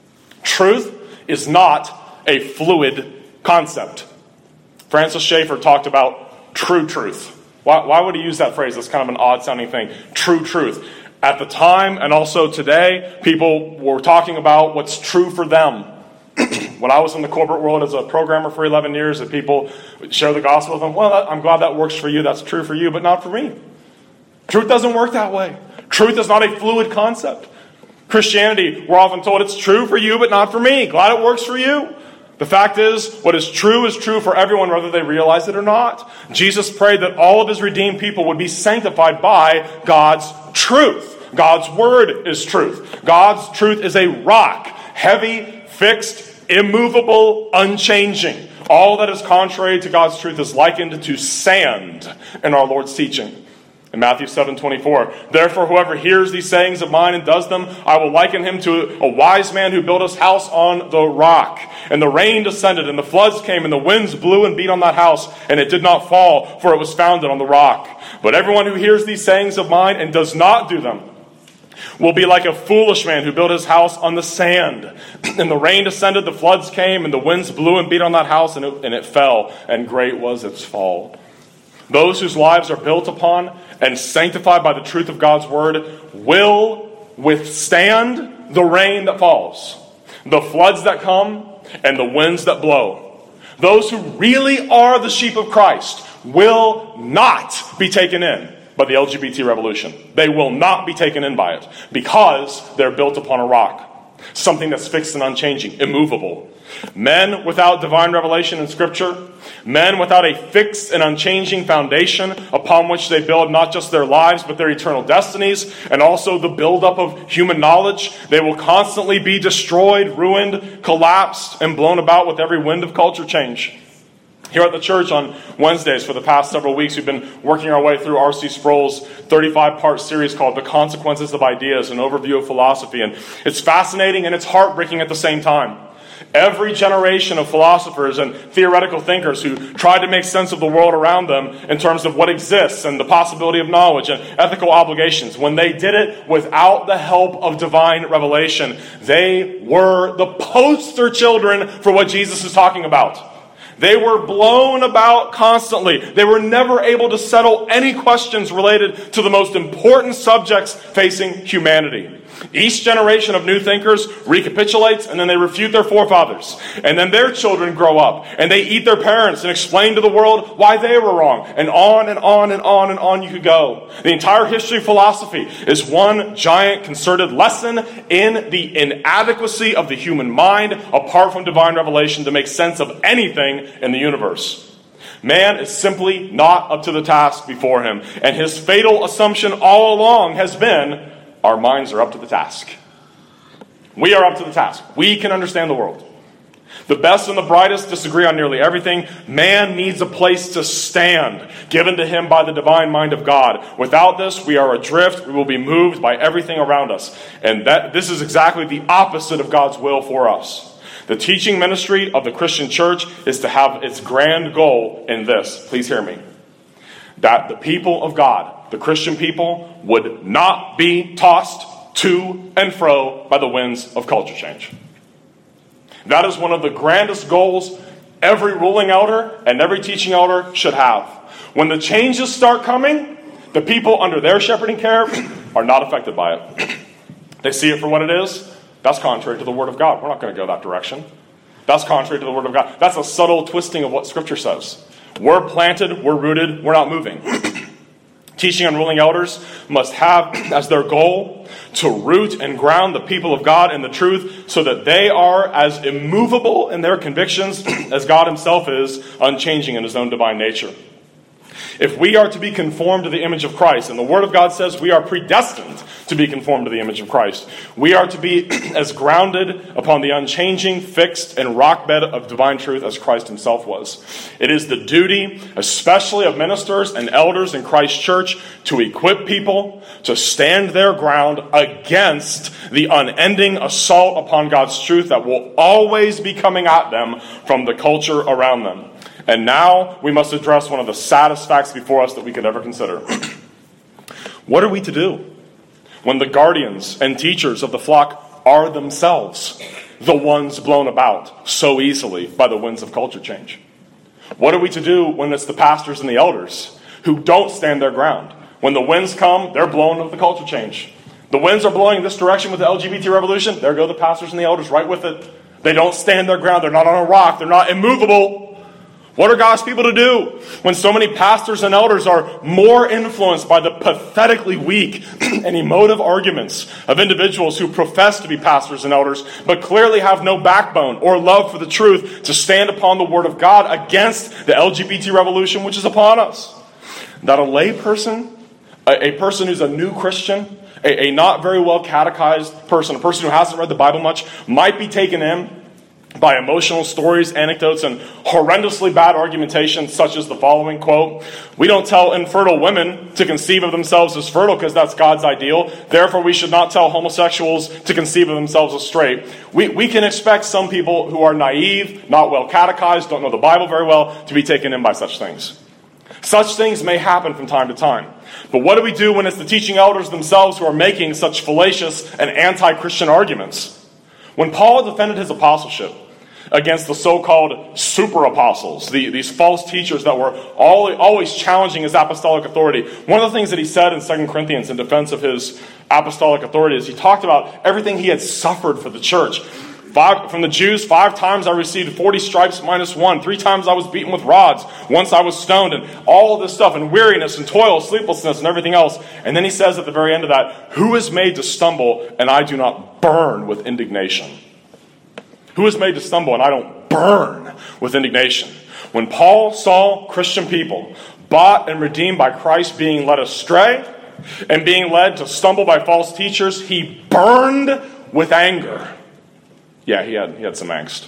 Truth is not a fluid concept. Francis Schaeffer talked about true truth. Why would he use that phrase? That's kind of an odd-sounding thing. True truth. At the time, and also today, people were talking about what's true for them. When I was in the corporate world as a programmer for 11 years, and people share the gospel with them, well, I'm glad that works for you, that's true for you, but not for me. Truth doesn't work that way. Truth is not a fluid concept. Christianity, we're often told it's true for you, but not for me. Glad it works for you. The fact is, what is true for everyone, whether they realize it or not. Jesus prayed that all of His redeemed people would be sanctified by God's truth. God's word is truth. God's truth is a rock, heavy, fixed, immovable, unchanging. All that is contrary to God's truth is likened to sand in our Lord's teaching. In Matthew 7:24, therefore whoever hears these sayings of mine and does them, I will liken him to a wise man who built his house on the rock. And the rain descended, and the floods came, and the winds blew and beat on that house, and it did not fall, for it was founded on the rock. But everyone who hears these sayings of mine and does not do them will be like a foolish man who built his house on the sand. And the rain descended, the floods came, and the winds blew and beat on that house, and it fell, and great was its fall. Those whose lives are built upon and sanctified by the truth of God's word will withstand the rain that falls, the floods that come, and the winds that blow. Those who really are the sheep of Christ will not be taken in by the LGBT revolution. They will not be taken in by it because they're built upon a rock. Something that's fixed and unchanging, immovable. Men without divine revelation in Scripture, men without a fixed and unchanging foundation upon which they build not just their lives but their eternal destinies and also the buildup of human knowledge, they will constantly be destroyed, ruined, collapsed, and blown about with every wind of culture change. Here at the church on Wednesdays for the past several weeks, we've been working our way through R.C. Sproul's 35-part series called The Consequences of Ideas, an overview of philosophy. And it's fascinating and it's heartbreaking at the same time. Every generation of philosophers and theoretical thinkers who tried to make sense of the world around them in terms of what exists and the possibility of knowledge and ethical obligations, when they did it without the help of divine revelation, they were the poster children for what Jesus is talking about. They were blown about constantly. They were never able to settle any questions related to the most important subjects facing humanity. Each generation of new thinkers recapitulates, and then they refute their forefathers. And then their children grow up, and they eat their parents and explain to the world why they were wrong. And on and on and on and on you could go. The entire history of philosophy is one giant concerted lesson in the inadequacy of the human mind apart from divine revelation to make sense of anything in the universe. Man is simply not up to the task before him. And his fatal assumption all along has been, our minds are up to the task. We are up to the task. We can understand the world. The best and the brightest disagree on nearly everything. Man needs a place to stand, given to him by the divine mind of God. Without this, we are adrift. We will be moved by everything around us. And this is exactly the opposite of God's will for us. The teaching ministry of the Christian church is to have its grand goal in this. Please hear me. That the people of God, the Christian people, would not be tossed to and fro by the winds of culture change. That is one of the grandest goals every ruling elder and every teaching elder should have. When the changes start coming, the people under their shepherding care are not affected by it. They see it for what it is. That's contrary to the Word of God. We're not going to go that direction. That's contrary to the Word of God. That's a subtle twisting of what Scripture says. We're planted, we're rooted, we're not moving. Teaching and ruling elders must have as their goal to root and ground the people of God in the truth so that they are as immovable in their convictions as God himself is, unchanging in his own divine nature. If we are to be conformed to the image of Christ, and the Word of God says we are predestined to be conformed to the image of Christ, we are to be as grounded upon the unchanging, fixed, and rock bed of divine truth as Christ himself was. It is the duty, especially of ministers and elders in Christ's church, to equip people to stand their ground against the unending assault upon God's truth that will always be coming at them from the culture around them. And now we must address one of the saddest facts before us that we could ever consider. What are we to do when the guardians and teachers of the flock are themselves the ones blown about so easily by the winds of culture change? What are we to do when it's the pastors and the elders who don't stand their ground? When the winds come, they're blown with the culture change. The winds are blowing in this direction with the LGBT revolution. There go the pastors and the elders right with it. They don't stand their ground. They're not on a rock. They're not immovable. What are God's people to do when so many pastors and elders are more influenced by the pathetically weak and emotive arguments of individuals who profess to be pastors and elders, but clearly have no backbone or love for the truth to stand upon the Word of God against the LGBT revolution which is upon us? That a lay person, a person who's a new Christian, a not very well catechized person, a person who hasn't read the Bible much, might be taken in by emotional stories, anecdotes, and horrendously bad argumentation such as the following, quote, "We don't tell infertile women to conceive of themselves as fertile because that's God's ideal. Therefore, we should not tell homosexuals to conceive of themselves as straight." We can expect some people who are naive, not well catechized, don't know the Bible very well, to be taken in by such things. Such things may happen from time to time. But what do we do when it's the teaching elders themselves who are making such fallacious and anti-Christian arguments? When Paul defended his apostleship against the so-called super apostles, these false teachers that were always challenging his apostolic authority, one of the things that he said in 2 Corinthians in defense of his apostolic authority is he talked about everything he had suffered for the church. From the Jews, 5 times I received 40 stripes minus 1. 3 times I was beaten with rods. Once I was stoned, and all of this stuff, and weariness and toil, sleeplessness, and everything else. And then he says at the very end of that, "Who is made to stumble, and I do not burn with indignation?" Who is made to stumble, and I don't burn with indignation? When Paul saw Christian people bought and redeemed by Christ being led astray and being led to stumble by false teachers, he burned with anger. Yeah, he had some angst.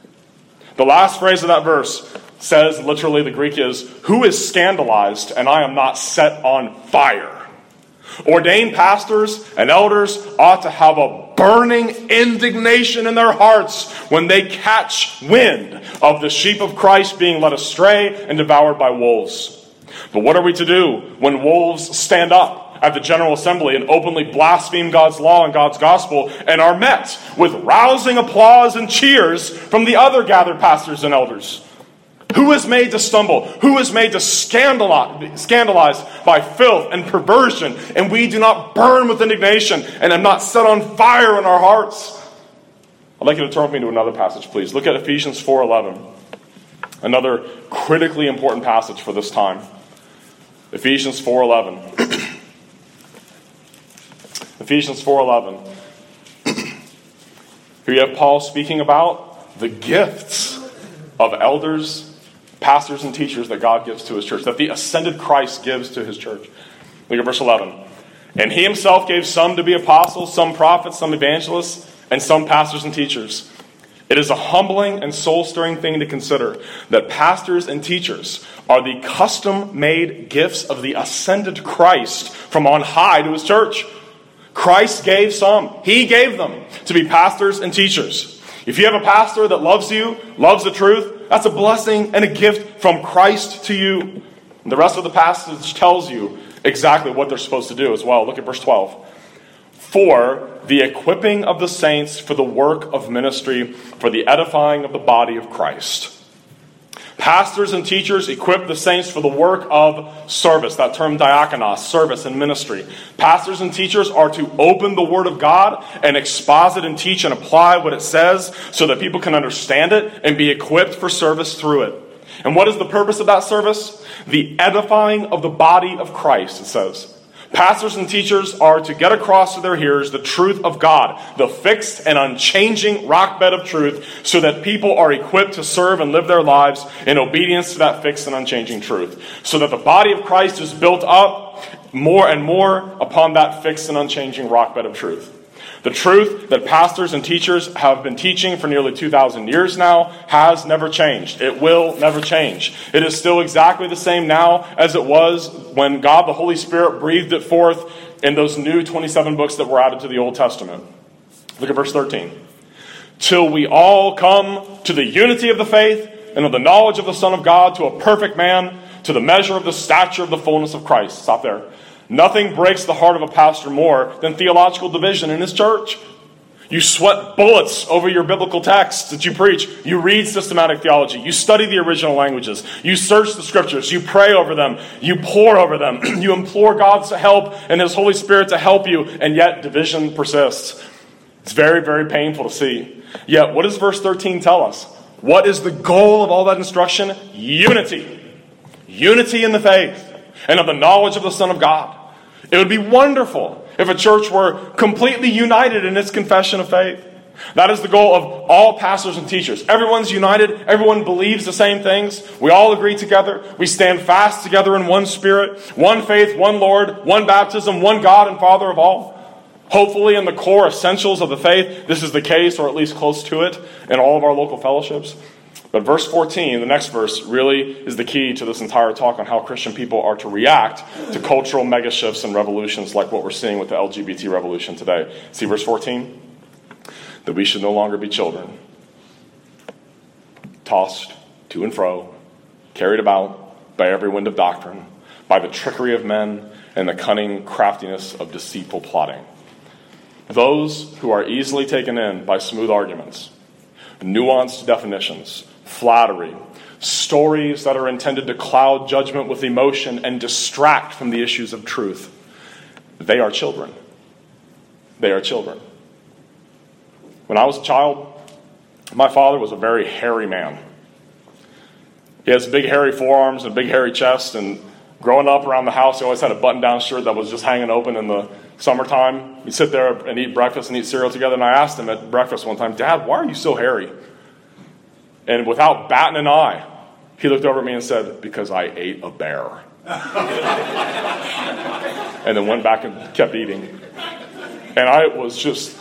The last phrase of that verse says, literally the Greek is, "Who is scandalized, and I am not set on fire?" Ordained pastors and elders ought to have a burning indignation in their hearts when they catch wind of the sheep of Christ being led astray and devoured by wolves. But what are we to do when wolves stand up at the General Assembly and openly blaspheme God's law and God's gospel and are met with rousing applause and cheers from the other gathered pastors and elders? Who is made to stumble? Who is made to scandalize by filth and perversion? And we do not burn with indignation and am not set on fire in our hearts. I'd like you to turn with me to another passage, please. Look at Ephesians 4:11. Another critically important passage for this time. Ephesians 4:11. Ephesians 4:11. Here you have Paul speaking about the gifts of elders, pastors, and teachers that God gives to his church, that the ascended Christ gives to his church. Look at verse 11. And he himself gave some to be apostles, some prophets, some evangelists, and some pastors and teachers. It is a humbling and soul-stirring thing to consider that pastors and teachers are the custom-made gifts of the ascended Christ from on high to his church. Christ gave some. He gave them to be pastors and teachers. If you have a pastor that loves you, loves the truth, that's a blessing and a gift from Christ to you. And the rest of the passage tells you exactly what they're supposed to do as well. Look at verse 12. For the equipping of the saints for the work of ministry, for the edifying of the body of Christ. Pastors and teachers equip the saints for the work of service. That term diakonos, service and ministry. Pastors and teachers are to open the Word of God and exposit and teach and apply what it says so that people can understand it and be equipped for service through it. And what is the purpose of that service? The edifying of the body of Christ, it says. Pastors and teachers are to get across to their hearers the truth of God, the fixed and unchanging rock bed of truth, so that people are equipped to serve and live their lives in obedience to that fixed and unchanging truth. So that the body of Christ is built up more and more upon that fixed and unchanging rock bed of truth. The truth that pastors and teachers have been teaching for nearly 2,000 years now has never changed. It will never change. It is still exactly the same now as it was when God the Holy Spirit breathed it forth in those new 27 books that were added to the Old Testament. Look at verse 13. Till we all come to the unity of the faith and of the knowledge of the Son of God, to a perfect man, to the measure of the stature of the fullness of Christ. Stop there. Nothing breaks the heart of a pastor more than theological division in his church. You sweat bullets over your biblical texts that you preach. You read systematic theology. You study the original languages. You search the scriptures. You pray over them. You pore over them. You implore God's help and his Holy Spirit to help you, and yet division persists. It's very, very painful to see. Yet, what does verse 13 tell us? What is the goal of all that instruction? Unity. Unity in the faith and of the knowledge of the Son of God. It would be wonderful if a church were completely united in its confession of faith. That is the goal of all pastors and teachers. Everyone's united. Everyone believes the same things. We all agree together. We stand fast together in one spirit, one faith, one Lord, one baptism, one God and Father of all. Hopefully in the core essentials of the faith, this is the case, or at least close to it, in all of our local fellowships. But verse 14, the next verse, really is the key to this entire talk on how Christian people are to react to cultural megashifts and revolutions like what we're seeing with the LGBT revolution today. See verse 14? That we should no longer be children, tossed to and fro, carried about by every wind of doctrine, by the trickery of men and the cunning craftiness of deceitful plotting. Those who are easily taken in by smooth arguments, nuanced definitions, flattery, stories that are intended to cloud judgment with emotion and distract from the issues of truth. They are children. They are children. When I was a child, my father was a very hairy man. He has big hairy forearms and a big hairy chest, and growing up around the house, he always had a button-down shirt that was just hanging open in the summertime. We'd sit there and eat breakfast and eat cereal together, and I asked him at breakfast one time, "Dad, why are you so hairy?" And without batting an eye, he looked over at me and said, "Because I ate a bear." And then went back and kept eating. And I was just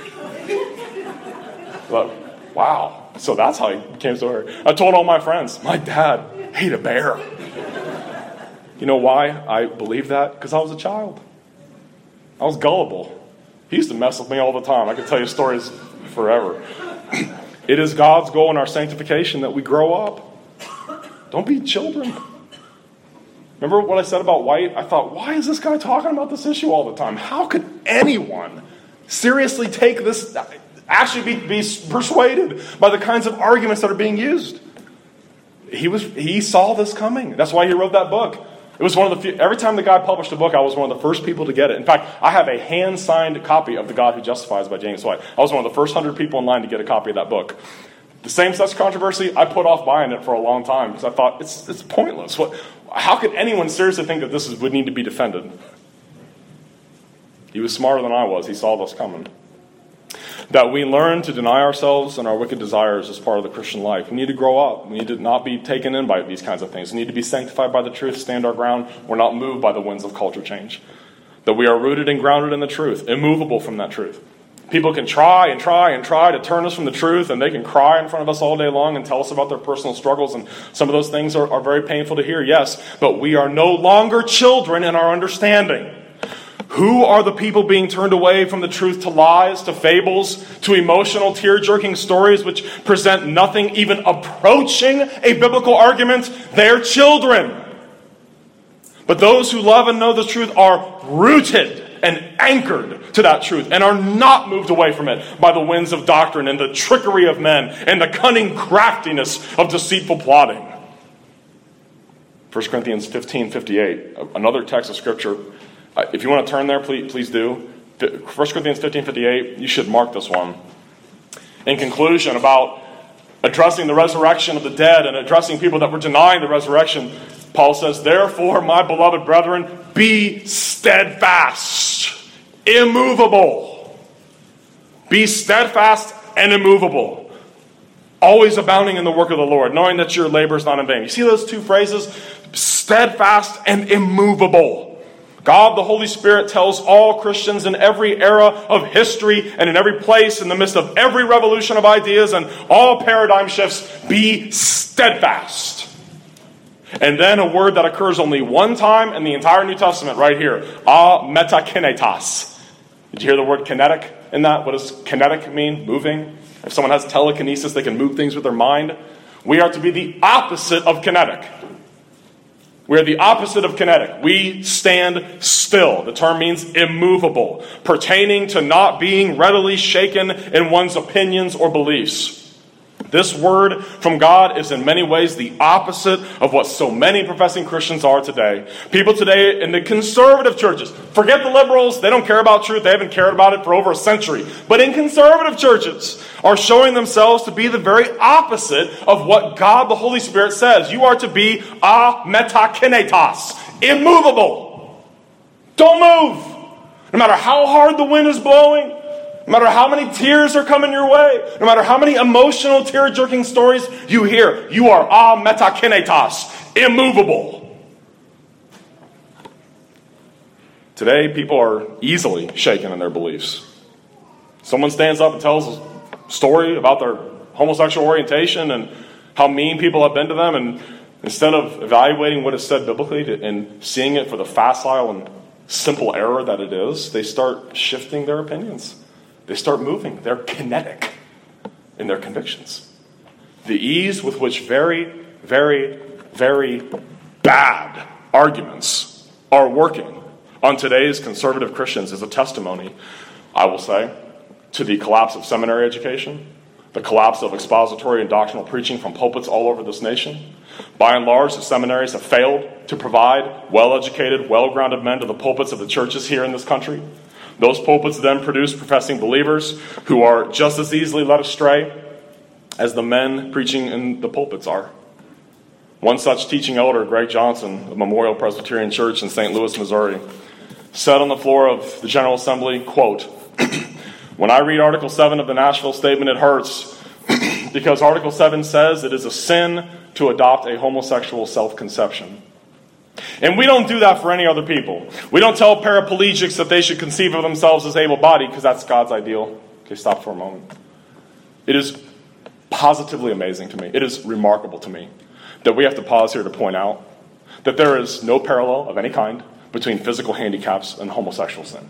like, wow. So that's how he became so hairy. I told all my friends, my dad ate a bear. You know why I believed that? Because I was a child. I was gullible. He used to mess with me all the time. I could tell you stories forever. It is God's goal in our sanctification that we grow up. Don't be children. Remember what I said about White? I thought, why is this guy talking about this issue all the time? How could anyone seriously take this, actually be persuaded by the kinds of arguments that are being used? He saw this coming. That's why he wrote that book. It was one of the few, every time the guy published a book, I was one of the first people to get it. In fact, I have a hand-signed copy of The God Who Justifies by James White. I was one of the first 100 people in line to get a copy of that book. The same-sex controversy, I put off buying it for a long time because I thought, it's pointless. How could anyone seriously think that this would need to be defended? He was smarter than I was. He saw this coming. That we learn to deny ourselves and our wicked desires as part of the Christian life. We need to grow up. We need to not be taken in by these kinds of things. We need to be sanctified by the truth, stand our ground. We're not moved by the winds of culture change. That we are rooted and grounded in the truth, immovable from that truth. People can try and try and try to turn us from the truth, and they can cry in front of us all day long and tell us about their personal struggles, and some of those things are very painful to hear, yes, but we are no longer children in our understanding. Who are the people being turned away from the truth to lies, to fables, to emotional, tear-jerking stories which present nothing even approaching a biblical argument? They're children. But those who love and know the truth are rooted and anchored to that truth and are not moved away from it by the winds of doctrine and the trickery of men and the cunning craftiness of deceitful plotting. 1 Corinthians 15:58, another text of Scripture. If you want to turn there, please do. 1 Corinthians 15:58, you should mark this one. In conclusion, about addressing the resurrection of the dead and addressing people that were denying the resurrection, Paul says, "Therefore, my beloved brethren, be steadfast, immovable." Be steadfast and immovable, always abounding in the work of the Lord, knowing that your labor is not in vain. You see those two phrases? Steadfast and immovable. God, the Holy Spirit, tells all Christians in every era of history and in every place, in the midst of every revolution of ideas and all paradigm shifts, be steadfast. And then a word that occurs only one time in the entire New Testament, right here, metakinetas. Did you hear the word kinetic in that? What does kinetic mean? Moving. If someone has telekinesis, they can move things with their mind. We are to be the opposite of kinetic. We are the opposite of kinetic. We stand still. The term means immovable, pertaining to not being readily shaken in one's opinions or beliefs. This word from God is in many ways the opposite of what so many professing Christians are today. People today in the conservative churches, forget the liberals, they don't care about truth, they haven't cared about it for over a century. But in conservative churches are showing themselves to be the very opposite of what God the Holy Spirit says. You are to be metakinetas, immovable. Don't move. No matter how hard the wind is blowing, no matter how many tears are coming your way, no matter how many emotional, tear-jerking stories you hear, you are metakinetas, immovable. Today, people are easily shaken in their beliefs. Someone stands up and tells a story about their homosexual orientation and how mean people have been to them, and instead of evaluating what is said biblically and seeing it for the facile and simple error that it is, they start shifting their opinions. They start moving. They're kinetic in their convictions. The ease with which very, very, very bad arguments are working on today's conservative Christians is a testimony, I will say, to the collapse of seminary education, the collapse of expository and doctrinal preaching from pulpits all over this nation. By and large, the seminaries have failed to provide well-educated, well-grounded men to the pulpits of the churches here in this country. Those pulpits then produce professing believers who are just as easily led astray as the men preaching in the pulpits are. One such teaching elder, Greg Johnson of Memorial Presbyterian Church in St. Louis, Missouri, said on the floor of the General Assembly, quote, "When I read Article 7 of the Nashville Statement, it hurts because Article 7 says it is a sin to adopt a homosexual self-conception. And we don't do that for any other people. We don't tell paraplegics that they should conceive of themselves as able-bodied because that's God's ideal." Okay, stop for a moment. It is positively amazing to me. It is remarkable to me that we have to pause here to point out that there is no parallel of any kind between physical handicaps and homosexual sin.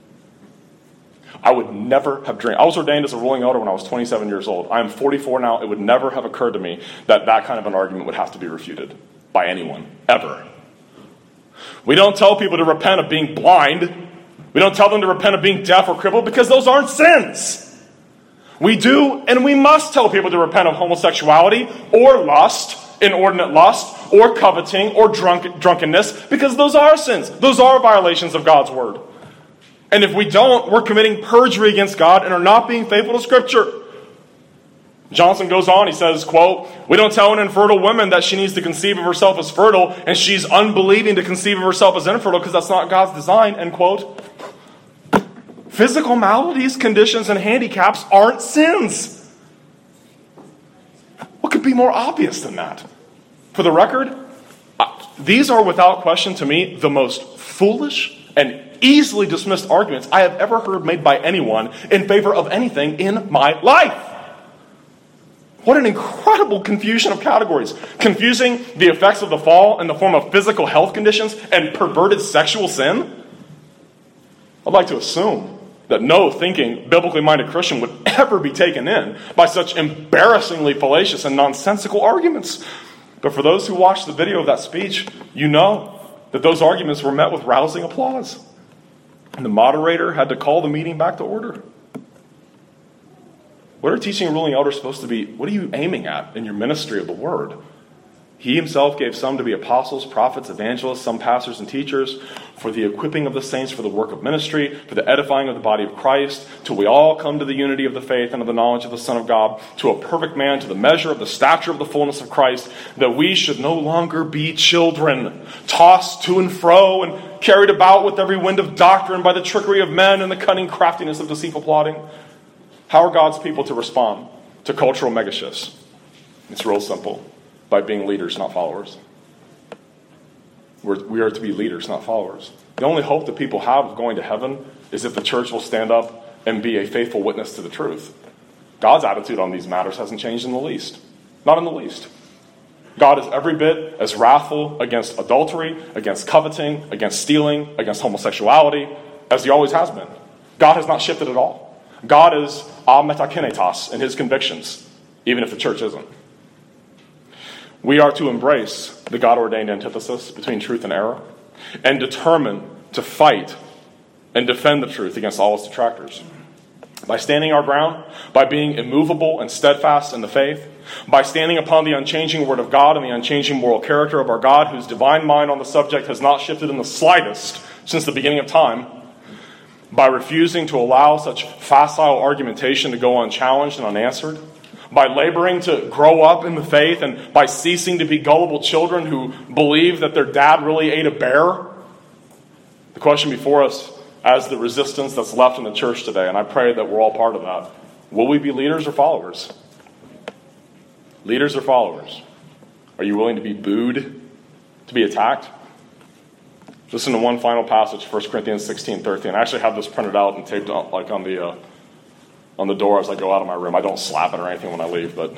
I would never have dreamed. I was ordained as a ruling elder when I was 27 years old. I am 44 now. It would never have occurred to me that that kind of an argument would have to be refuted by anyone, ever. We don't tell people to repent of being blind. We don't tell them to repent of being deaf or crippled because those aren't sins. We do and we must tell people to repent of homosexuality or lust inordinate lust, or coveting, or drunkenness, because those are sins. Those are violations of God's word. And if we don't, we're committing perjury against God and are not being faithful to Scripture. Johnson goes on, he says, quote, "We don't tell an infertile woman that she needs to conceive of herself as fertile, and she's unbelieving to conceive of herself as infertile because that's not God's design," end quote. Physical maladies, conditions, and handicaps aren't sins. What could be more obvious than that? For the record, these are without question to me the most foolish and easily dismissed arguments I have ever heard made by anyone in favor of anything in my life. What an incredible confusion of categories. Confusing the effects of the fall in the form of physical health conditions and perverted sexual sin? I'd like to assume that no thinking, biblically minded Christian would ever be taken in by such embarrassingly fallacious and nonsensical arguments. But for those who watched the video of that speech, you know that those arguments were met with rousing applause. And the moderator had to call the meeting back to order. What are teaching and ruling elders supposed to be? What are you aiming at in your ministry of the word? He himself gave some to be apostles, prophets, evangelists, some pastors and teachers, for the equipping of the saints for the work of ministry, for the edifying of the body of Christ, till we all come to the unity of the faith and of the knowledge of the Son of God, to a perfect man, to the measure of the stature of the fullness of Christ, that we should no longer be children, tossed to and fro and carried about with every wind of doctrine by the trickery of men and the cunning craftiness of deceitful plotting. How are God's people to respond to cultural megashifts? It's real simple. By being leaders, not followers. We are to be leaders, not followers. The only hope that people have of going to heaven is if the church will stand up and be a faithful witness to the truth. God's attitude on these matters hasn't changed in the least. Not in the least. God is every bit as wrathful against adultery, against coveting, against stealing, against homosexuality, as he always has been. God has not shifted at all. God is ametakinetas in his convictions, even if the church isn't. We are to embrace the God-ordained antithesis between truth and error and determine to fight and defend the truth against all its detractors. By standing our ground, by being immovable and steadfast in the faith, by standing upon the unchanging word of God and the unchanging moral character of our God, whose divine mind on the subject has not shifted in the slightest since the beginning of time, by refusing to allow such facile argumentation to go unchallenged and unanswered, by laboring to grow up in the faith, and by ceasing to be gullible children who believe that their dad really ate a bear. The question before us as the resistance that's left in the church today, and I pray that we're all part of that, will we be leaders or followers? Leaders or followers? Are you willing to be booed, to be attacked? Listen to one final passage, 1 Corinthians 16:13. I actually have this printed out and taped out like on the door as I go out of my room. I don't slap it or anything when I leave, but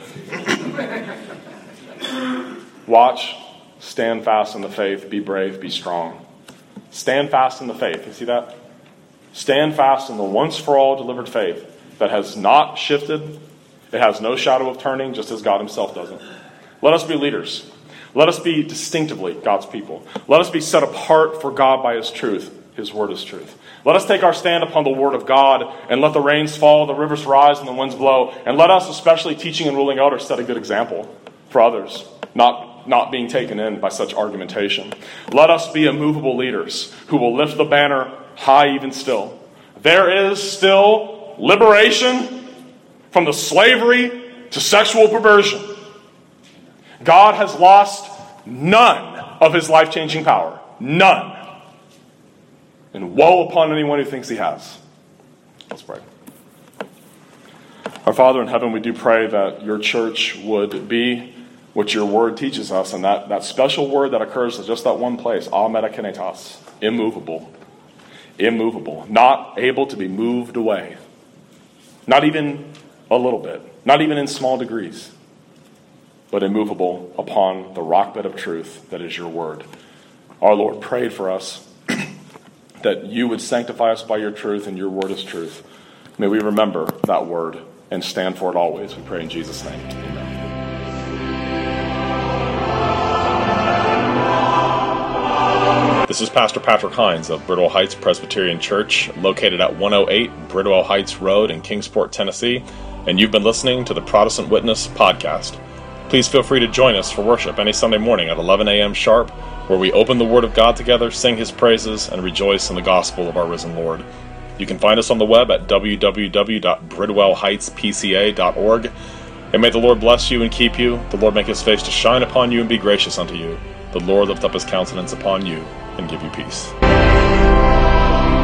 watch, stand fast in the faith, be brave, be strong. Stand fast in the faith. You see that? Stand fast in the once-for-all delivered faith that has not shifted. It has no shadow of turning, just as God himself doesn't. Let us be leaders. Let us be distinctively God's people. Let us be set apart for God by his truth. His word is truth. Let us take our stand upon the word of God and let the rains fall, the rivers rise, and the winds blow. And let us, especially teaching and ruling elders, set a good example for others, not being taken in by such argumentation. Let us be immovable leaders who will lift the banner high even still. There is still liberation from the slavery to sexual perversion. God has lost none of his life-changing power. None. And woe upon anyone who thinks he has. Let's pray. Our Father in heaven, we do pray that your church would be what your word teaches us, and that special word that occurs in just that one place, ametakinetas, immovable. Immovable. Not able to be moved away. Not even a little bit. Not even in small degrees. But immovable upon the rockbed of truth that is your word. Our Lord prayed for us that you would sanctify us by your truth, and your word is truth. May we remember that word and stand for it always. We pray in Jesus' name. Amen. This is Pastor Patrick Hines of Bridwell Heights Presbyterian Church, located at 108 Bridwell Heights Road in Kingsport, Tennessee, and you've been listening to the Protestant Witness podcast. Please feel free to join us for worship any Sunday morning at 11 a.m. sharp, where we open the Word of God together, sing His praises, and rejoice in the gospel of our risen Lord. You can find us on the web at www.bridwellheightspca.org. And may the Lord bless you and keep you. The Lord make His face to shine upon you and be gracious unto you. The Lord lift up His countenance upon you and give you peace.